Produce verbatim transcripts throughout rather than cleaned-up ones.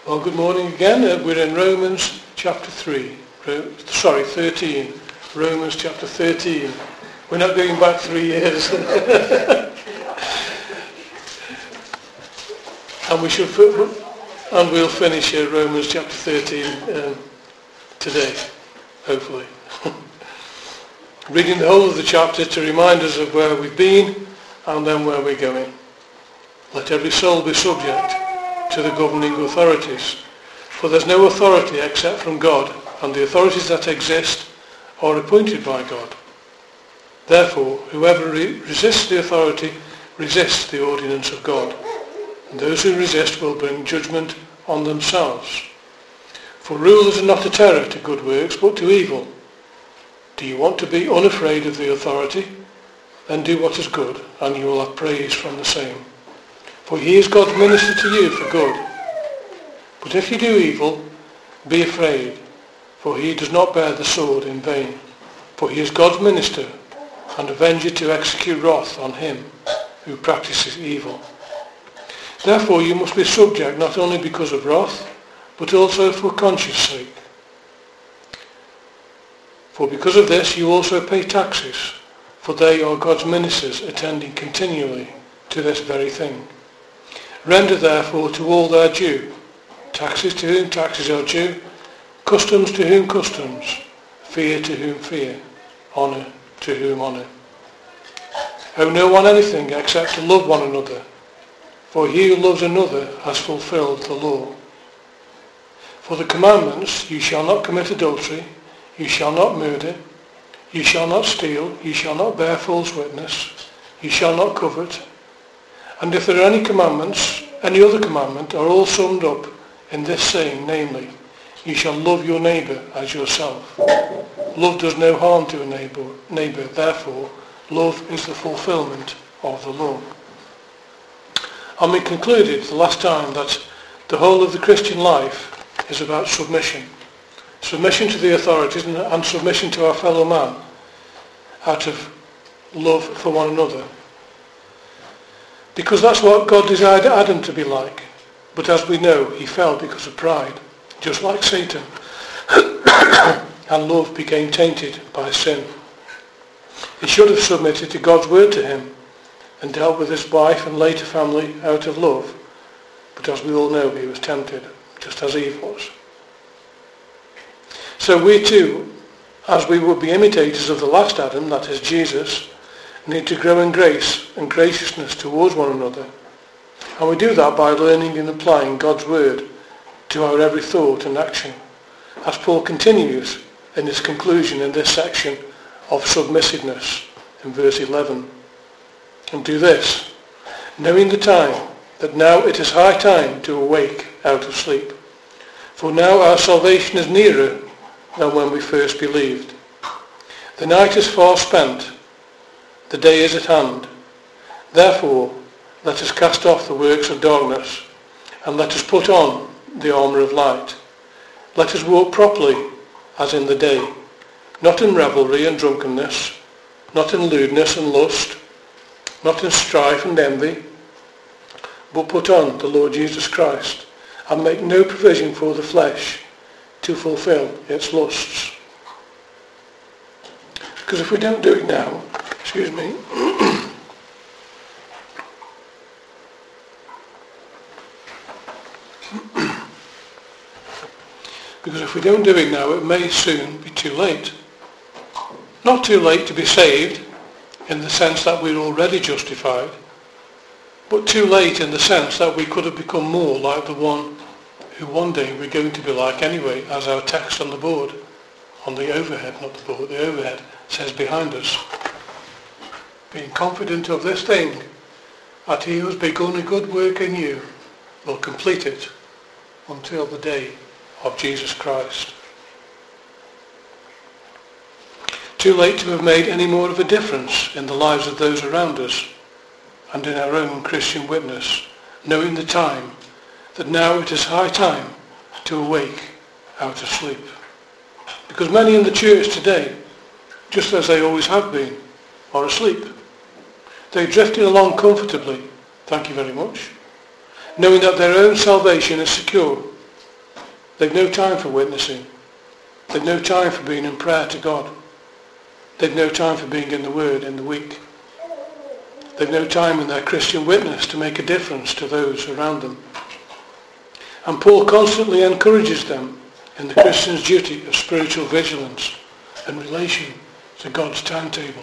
Well, good morning again. Uh, we're in Romans chapter three. Ro- sorry, thirteen. Romans chapter thirteen. We're not going back three years. and we should, and we'll finish uh, Romans chapter thirteen um, today, hopefully. Reading the whole of the chapter to remind us of where we've been and then where we're going. Let every soul be subject to the governing authorities, for there's no authority except from God, and the authorities that exist are appointed by God. Therefore, whoever re- resists the authority resists the ordinance of God, and those who resist will bring judgment on themselves. For rulers are not a terror to good works, but to evil. Do you want to be unafraid of the authority? Then do what is good, and you will have praise from the same. For he is God's minister to you for good. But if you do evil, be afraid, for he does not bear the sword in vain. For he is God's minister, and avenger to execute wrath on him who practices evil. Therefore you must be subject not only because of wrath, but also for conscience sake. For because of this you also pay taxes, for they are God's ministers attending continually to this very thing. Render therefore to all their due, taxes to whom taxes are due, customs to whom customs, fear to whom fear, honour to whom honour. Owe no one anything except to love one another, for he who loves another has fulfilled the law. For the commandments, you shall not commit adultery, you shall not murder, you shall not steal, you shall not bear false witness, you shall not covet. And if there are any commandments, any other commandment, are all summed up in this saying, namely, you shall love your neighbour as yourself. Love does no harm to a neighbour, neighbour, therefore, love is the fulfilment of the law. And we concluded the last time that the whole of the Christian life is about submission. Submission to the authorities and submission to our fellow man out of love for one another. Because that's what God desired Adam to be like. But as we know, he fell because of pride, just like Satan. And love became tainted by sin. He should have submitted to God's word to him and dealt with his wife and later family out of love. But as we all know, he was tempted, just as Eve was. So we too, as we would be imitators of the last Adam, that is Jesus, need to grow in grace and graciousness towards one another. And we do that by learning and applying God's word to our every thought and action, as Paul continues in his conclusion in this section of submissiveness in verse eleven. And do this, knowing the time, that now it is high time to awake out of sleep. For now our salvation is nearer than when we first believed. The night is far spent, the day is at hand. Therefore, let us cast off the works of darkness, and let us put on the armour of light. Let us walk properly as in the day, not in revelry and drunkenness, not in lewdness and lust, not in strife and envy, but put on the Lord Jesus Christ, and make no provision for the flesh to fulfill its lusts. Because if we don't do it now, excuse me, because if we don't do it now, it may soon be too late. Not too late to be saved, in the sense that we're already justified, but too late in the sense that we could have become more like the one who one day we're going to be like anyway, as our text on the board, on the overhead, not the board, the overhead, says behind us. Being confident of this thing, that he who has begun a good work in you will complete it until the day of Jesus Christ. Too late to have made any more of a difference in the lives of those around us and in our own Christian witness, knowing the time, that now it is high time to awake out of sleep. Because many in the church today, just as they always have been, are asleep. They're drifting along comfortably, thank you very much, knowing that their own salvation is secure, They've no time for witnessing. They've no time for being in prayer to God. They've no time for being in the Word in the week. They've no time in their Christian witness to make a difference to those around them. And Paul constantly encourages them in the Christian's duty of spiritual vigilance in relation to God's timetable.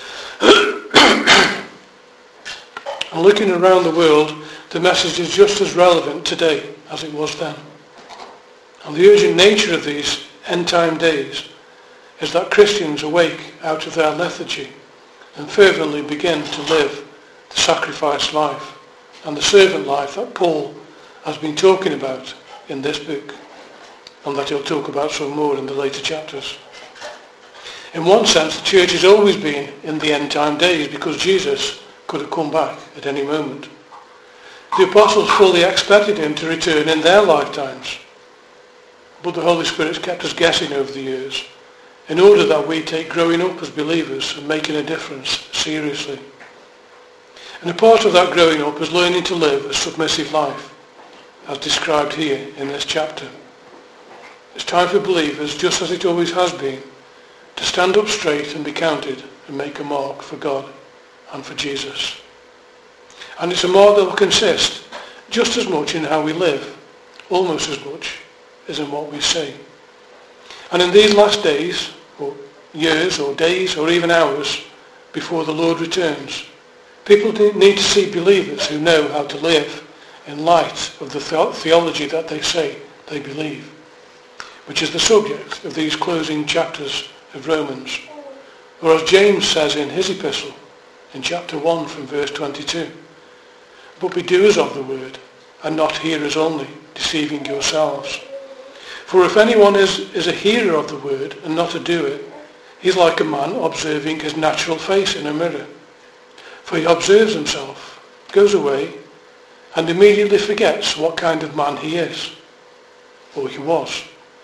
And looking around the world, the message is just as relevant today as it was then. And the urgent nature of these end-time days is that Christians awake out of their lethargy and fervently begin to live the sacrifice life and the servant life that Paul has been talking about in this book, and that he'll talk about some more in the later chapters. In one sense, the church has always been in the end-time days because Jesus could have come back at any moment. The apostles fully expected him to return in their lifetimes, but the Holy Spirit's kept us guessing over the years in order that we take growing up as believers and making a difference seriously. And a part of that growing up is learning to live a submissive life, as described here in this chapter. It's time for believers, just as it always has been, to stand up straight and be counted and make a mark for God and for Jesus. And it's a mark that will consist just as much in how we live, almost as much as in what we say. And in these last days, or years, or days, or even hours before the Lord returns, people need to see believers who know how to live in light of the theology that they say they believe, which is the subject of these closing chapters of Romans. Or as James says in his epistle, in chapter one from verse twenty-two, "But be doers of the word, and not hearers only, deceiving yourselves. For if anyone is, is a hearer of the word and not a doer, he is like a man observing his natural face in a mirror. For he observes himself, goes away, and immediately forgets what kind of man he is, or he was.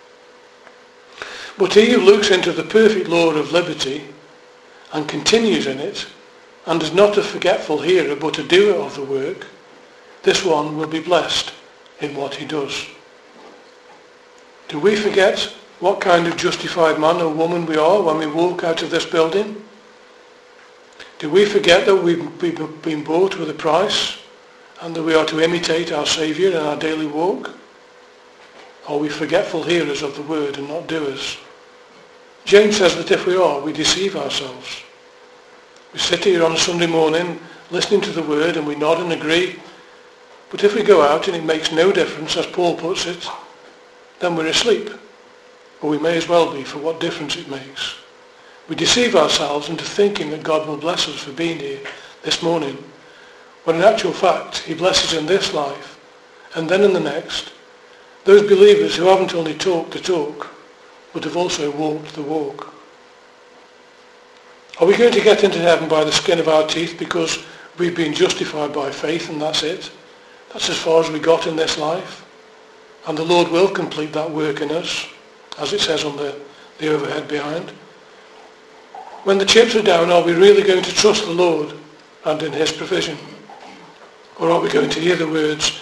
But he who looks into the perfect law of liberty and continues in it, and is not a forgetful hearer but a doer of the work, this one will be blessed in what he does." Do we forget what kind of justified man or woman we are when we walk out of this building? Do we forget that we've been bought with a price and that we are to imitate our Saviour in our daily walk? Are we forgetful hearers of the word and not doers? James says that if we are, we deceive ourselves. We sit here on a Sunday morning listening to the word and we nod and agree, but if we go out and it makes no difference, as Paul puts it, then we're asleep, or we may as well be, for what difference it makes. We deceive ourselves into thinking that God will bless us for being here this morning, when in actual fact he blesses in this life and then in the next those believers who haven't only talked the talk but have also walked the walk. Are we going to get into heaven by the skin of our teeth because we've been justified by faith and that's it? That's as far as we got in this life? And the Lord will complete that work in us, as it says on the, the overhead behind. When the chips are down, are we really going to trust the Lord and in his provision? Or are we going to hear the words,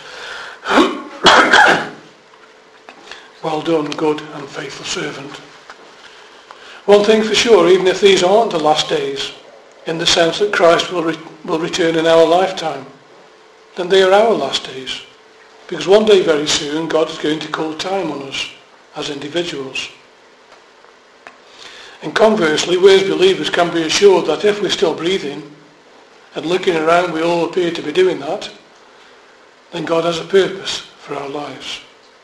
"Well done, good and faithful servant"? One thing for sure, even if these aren't the last days, in the sense that Christ will, re- will return in our lifetime, then they are our last days. Because one day very soon God is going to call time on us as individuals. And conversely, we as believers can be assured that if we're still breathing and looking around we all appear to be doing that, then God has a purpose for our lives.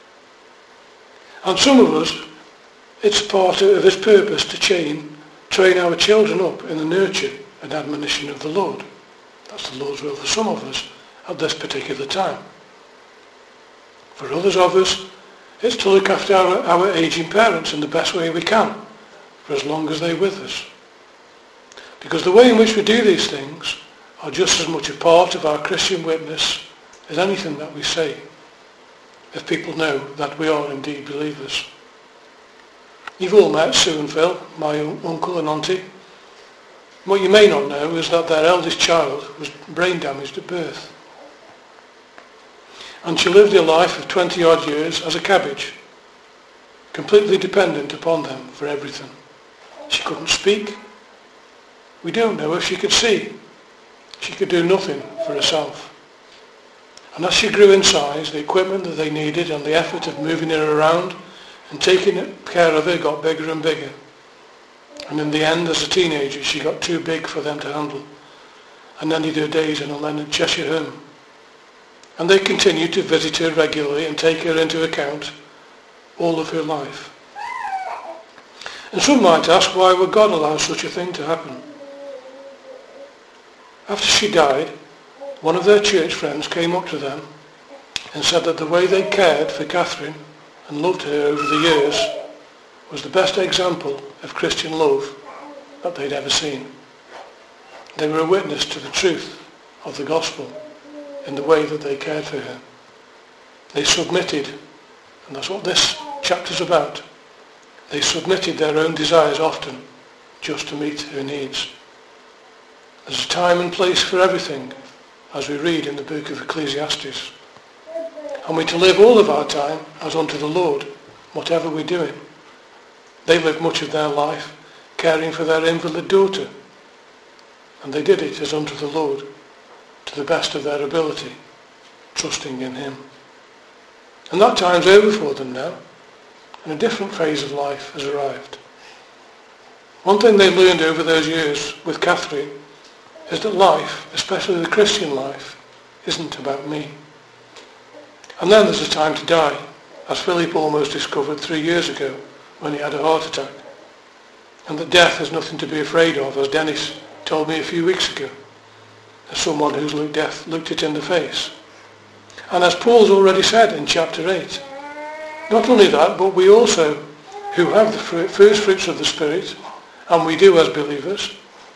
And some of us, it's part of his purpose to train, train our children up in the nurture and admonition of the Lord. That's the Lord's will for some of us at this particular time. For others of us, it's to look after our, our aging parents in the best way we can, for as long as they're with us. Because the way in which we do these things are just as much a part of our Christian witness as anything that we say, if people know that we are indeed believers. You've all met Sue and Phil, my uncle and auntie. What you may not know is that their eldest child was brain damaged at birth. And she lived a life of twenty odd years as a cabbage, completely dependent upon them for everything. She couldn't speak. We don't know if she could see. She could do nothing for herself. And as she grew in size, the equipment that they needed and the effort of moving her around and taking care of her got bigger and bigger. And in the end, as a teenager, she got too big for them to handle and ended her days in a Leonard Cheshire home. And they continued to visit her regularly and take her into account all of her life. And some might ask, why would God allow such a thing to happen? After she died, one of their church friends came up to them and said that the way they cared for Catherine and loved her over the years was the best example of Christian love that they'd ever seen. They were a witness to the truth of the gospel in the way that they cared for her. They submitted, and that's what this chapter's about. They submitted their own desires often just to meet her needs. There's a time and place for everything, as we read in the book of Ecclesiastes. And we're to live all of our time as unto the Lord, whatever we're doing. They lived much of their life caring for their invalid daughter, and they did it as unto the Lord, to the best of their ability, trusting in him. And that time's over for them now, and a different phase of life has arrived. One thing they learned over those years with Catherine is that life, especially the Christian life, isn't about me. And then there's a time to die, as Philip almost discovered three years ago when he had a heart attack. And that death is nothing to be afraid of, as Dennis told me a few weeks ago, as someone who's looked death looked it in the face. And as Paul's already said in chapter eight, not only that, but we also, who have the fruit, first fruits of the Spirit, and we do as believers,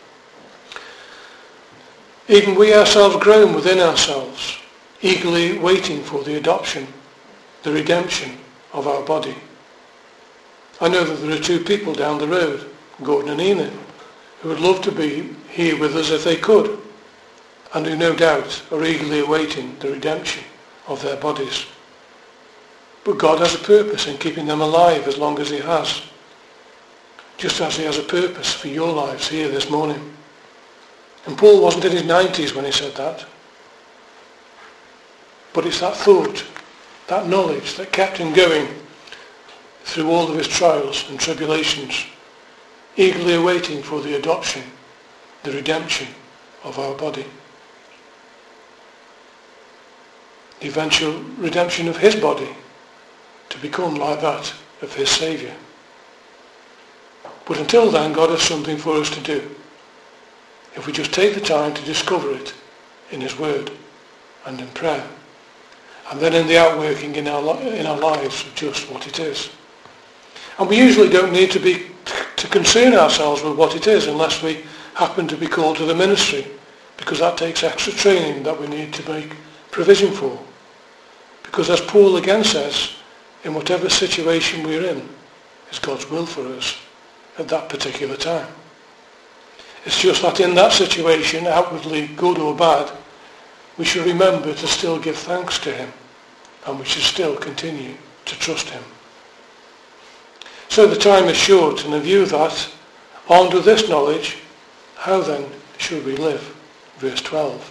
even we ourselves groan within ourselves, eagerly waiting for the adoption, the redemption of our body. I know that there are two people down the road, Gordon and Enid, who would love to be here with us if they could, and who no doubt are eagerly awaiting the redemption of their bodies. But God has a purpose in keeping them alive as long as he has, just as he has a purpose for your lives here this morning. And Paul wasn't in his nineties when he said that. But it's that thought, that knowledge that kept him going through all of his trials and tribulations, eagerly awaiting for the adoption, the redemption of our body. The eventual redemption of his body to become like that of his Saviour. But until then, God has something for us to do, if we just take the time to discover it in his word and in prayer, and then in the outworking in our, in our lives of just what it is. And we usually don't need to be to concern ourselves with what it is unless we happen to be called to the ministry, because that takes extra training that we need to make provision for. Because as Paul again says, in whatever situation we're in, is God's will for us at that particular time. It's just that in that situation, outwardly good or bad, we should remember to still give thanks to him, and we should still continue to trust him. So the time is short, and in view of that, armed with this knowledge, how then should we live? Verse twelve.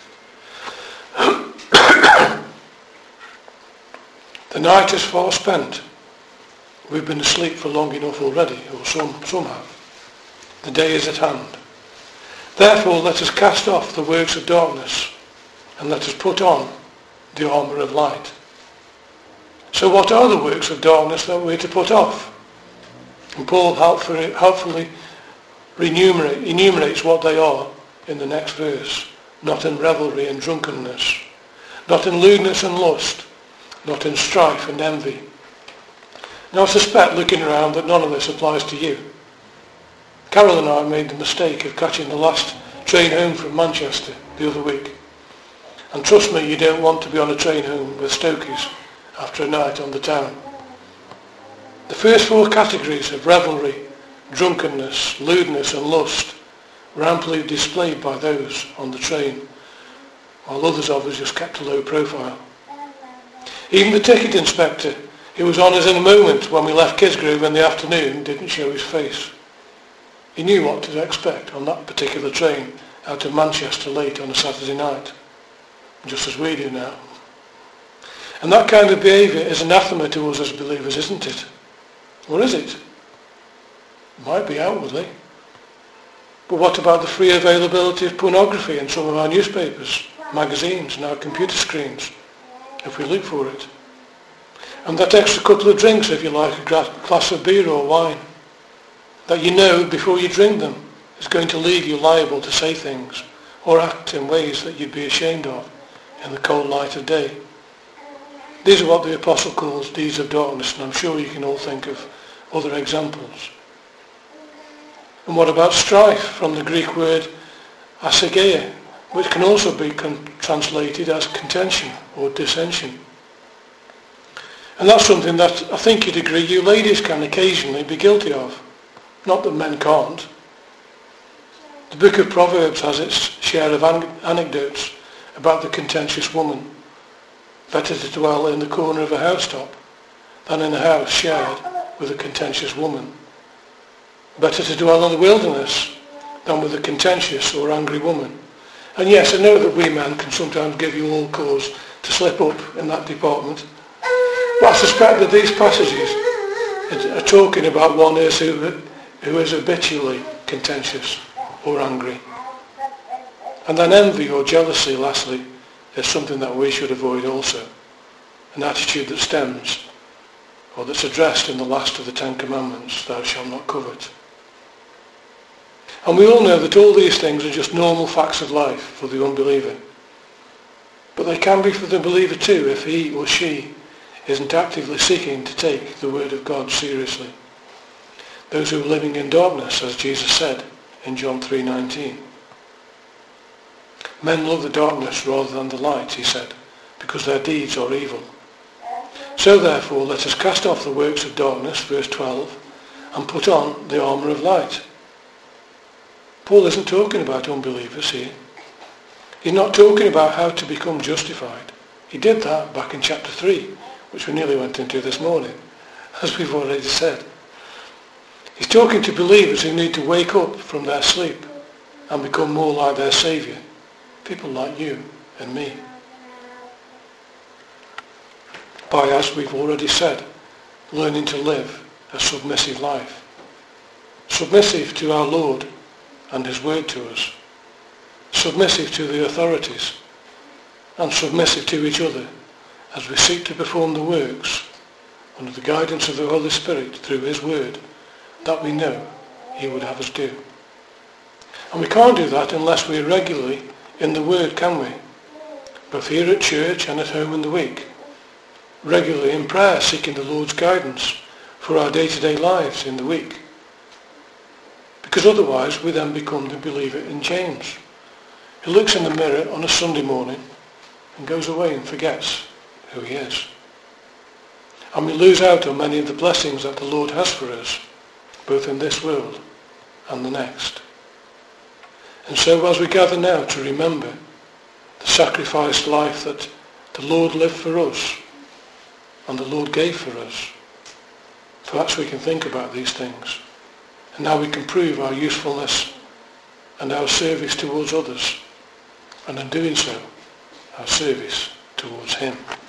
The night is far spent. We've been asleep for long enough already, or some, some have. The day is at hand. Therefore let us cast off the works of darkness, and let us put on the armour of light. So what are the works of darkness that we're to put off? And Paul helpfully, helpfully enumerate, enumerates what they are in the next verse. Not in revelry and drunkenness, not in lewdness and lust, not in strife and envy. Now I suspect, looking around, that none of this applies to you. Carol and I made the mistake of catching the last train home from Manchester the other week. And trust me, you don't want to be on a train home with Stokies after a night on the town. The first four categories of revelry, drunkenness, lewdness and lust were amply displayed by those on the train, while others of us just kept a low profile. Even the ticket inspector, He was on us in a moment when we left Kidsgrove in the afternoon and didn't show his face. He knew what to expect on that particular train out of Manchester late on a Saturday night, just as we do now. And that kind of behaviour is anathema to us as believers, isn't it? Or is it? It might be outwardly. But what about the free availability of pornography in some of our newspapers, magazines and our computer screens, if we look for it? And that extra couple of drinks, if you like, a glass of beer or wine, that you know before you drink them is going to leave you liable to say things or act in ways that you'd be ashamed of in the cold light of day. These are what the Apostle calls deeds of darkness, and I'm sure you can all think of other examples. And what about strife, from the Greek word asageia, which can also be con- translated as contention or dissension. And that's something that I think you'd agree you ladies can occasionally be guilty of. Not that men can't. The book of Proverbs has its share of an- anecdotes about the contentious woman. Better to dwell in the corner of a housetop than in a house shared with a contentious woman. Better to dwell in the wilderness than with a contentious or angry woman. And yes, I know that we men can sometimes give you all cause to slip up in that department. But I suspect that these passages are talking about one who is, who is habitually contentious or angry. And then envy or jealousy, lastly, is something that we should avoid also. An attitude that stems, or that's addressed in the last of the Ten Commandments, thou shalt not covet. And we all know that all these things are just normal facts of life for the unbeliever. But they can be for the believer too if he or she isn't actively seeking to take the Word of God seriously. Those who are living in darkness, as Jesus said in John three nineteen. Men love the darkness rather than the light, he said, because their deeds are evil. So therefore let us cast off the works of darkness, verse twelve, and put on the armour of light. Paul isn't talking about unbelievers here. He's not talking about how to become justified. He did that back in chapter three, which we nearly went into this morning, as we've already said. He's talking to believers who need to wake up from their sleep and become more like their Saviour, people like you and me. By, as we've already said, learning to live a submissive life. Submissive to our Lord and his word to us. Submissive to the authorities. And submissive to each other as we seek to perform the works under the guidance of the Holy Spirit through his word that we know he would have us do. And we can't do that unless we are regularly in the word, can we? Both here at church and at home in the week. Regularly in prayer, seeking the Lord's guidance for our day-to-day lives in the week. Because otherwise we then become the believer in James, who looks in the mirror on a Sunday morning and goes away and forgets who he is. And we lose out on many of the blessings that the Lord has for us, both in this world and the next. And so as we gather now to remember the sacrificed life that the Lord lived for us and the Lord gave for us, perhaps we can think about these things and how we can prove our usefulness and our service towards others, and in doing so, our service towards him.